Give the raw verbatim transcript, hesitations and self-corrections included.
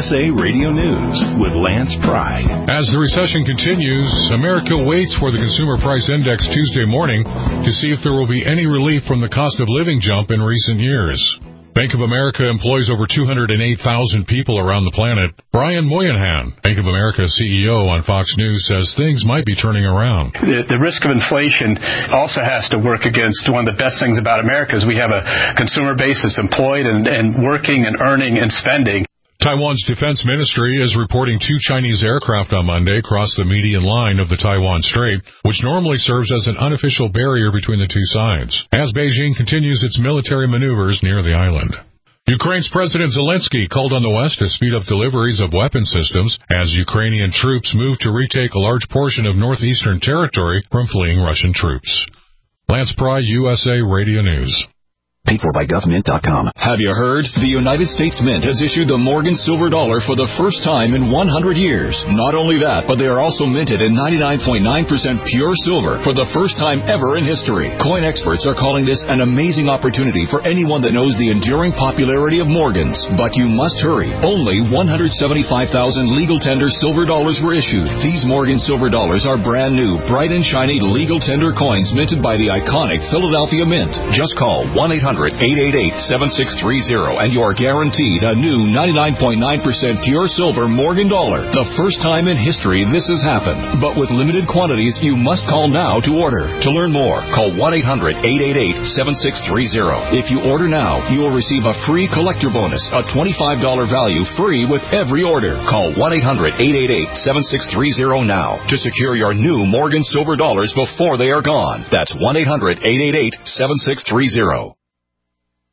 S A Radio News with Lance Pry. As the recession continues, America waits for the Consumer Price Index Tuesday morning to see if there will be any relief from the cost of living jump in recent years. Bank of America employs over two hundred eight thousand people around the planet. Brian Moynihan, Bank of America C E O on Fox News, says things might be turning around. The, the risk of inflation also has to work against one of the best things about America is we have a consumer base that's employed and, and working and earning and spending. Taiwan's defense ministry is reporting two Chinese aircraft on Monday crossed the median line of the Taiwan Strait, which normally serves as an unofficial barrier between the two sides, as Beijing continues its military maneuvers near the island. Ukraine's President Zelensky called on the West to speed up deliveries of weapon systems as Ukrainian troops move to retake a large portion of northeastern territory from fleeing Russian troops. Lance Pry, U S A Radio News. Paid for by gov mint dot com. Have you heard? The United States Mint has issued the Morgan Silver Dollar for the first time in one hundred years. Not only that, but they are also minted in ninety-nine point nine percent pure silver for the first time ever in history. Coin experts are calling this an amazing opportunity for anyone that knows the enduring popularity of Morgans. But you must hurry. Only one hundred seventy-five thousand legal tender silver dollars were issued. These Morgan Silver Dollars are brand new, bright and shiny legal tender coins minted by the iconic Philadelphia Mint. Just call one eight hundred eight eight eight seven six three zero and you are guaranteed a new ninety-nine point nine percent pure silver Morgan dollar. The first time in history this has happened. But with limited quantities, you must call now to order. To learn more, call one eight hundred eight eight eight seven six three zero. If you order now, you will receive a free collector bonus, a twenty-five dollars value free with every order. Call one eight hundred eight eight eight seven six three zero now to secure your new Morgan Silver Dollars before they are gone. That's one eight hundred eight eight eight seven six three zero.